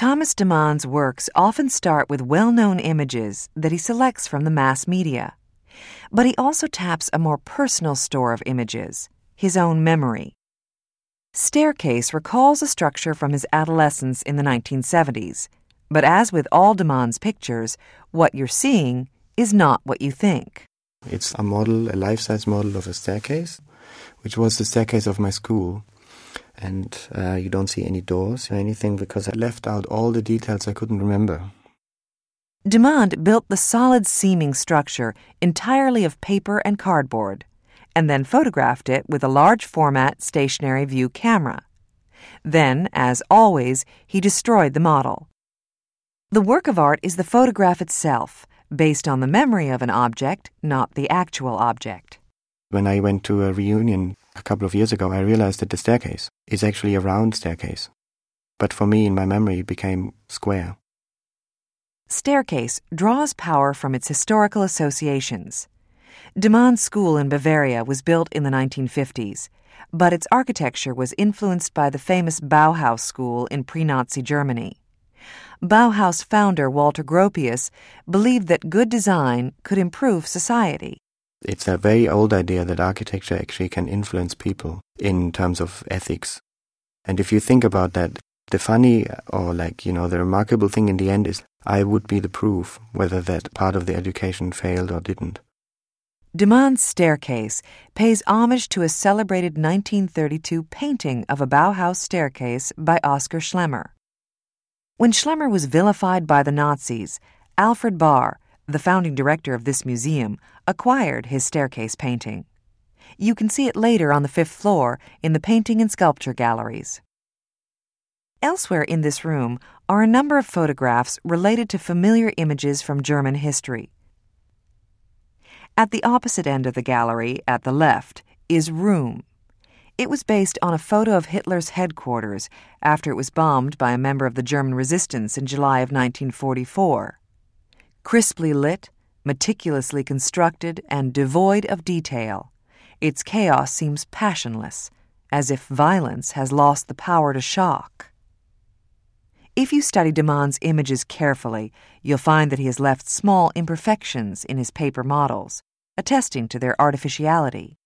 Thomas de Man's works often start with well-known images that he selects from the mass media. But he also taps a more personal store of images, his own memory. Staircase recalls a structure from his adolescence in the 1970s, but as with all de Man's pictures, what you're seeing is not what you think. It's a model, a life-size model of a staircase, which was the staircase of my school. And you don't see any doors or anything because I left out all the details I couldn't remember. De Man built the solid-seeming structure entirely of paper and cardboard, and then photographed it with a large-format stationary view camera. Then, as always, he destroyed the model. The work of art is the photograph itself, based on the memory of an object, not the actual object. When I went to a reunion a couple of years ago, I realized that the staircase is actually a round staircase. But for me, in my memory, it became square. Staircase draws power from its historical associations. De Man's school in Bavaria was built in the 1950s, but its architecture was influenced by the famous Bauhaus school in pre-Nazi Germany. Bauhaus founder Walter Gropius believed that good design could improve society. It's a very old idea that architecture actually can influence people in terms of ethics. And if you think about that, the funny or the remarkable thing in the end is I would be the proof whether that part of the education failed or didn't. De Man's Staircase pays homage to a celebrated 1932 painting of a Bauhaus staircase by Oskar Schlemmer. When Schlemmer was vilified by the Nazis, Alfred Barr, the founding director of this museum, acquired his staircase painting. You can see it later on the 5th floor in the painting and sculpture galleries. Elsewhere in this room are a number of photographs related to familiar images from German history. At the opposite end of the gallery, at the left, is Room. It was based on a photo of Hitler's headquarters after it was bombed by a member of the German resistance in July of 1944. Crisply lit, meticulously constructed, and devoid of detail, its chaos seems passionless, as if violence has lost the power to shock. If you study de Man's images carefully, you'll find that he has left small imperfections in his paper models, attesting to their artificiality.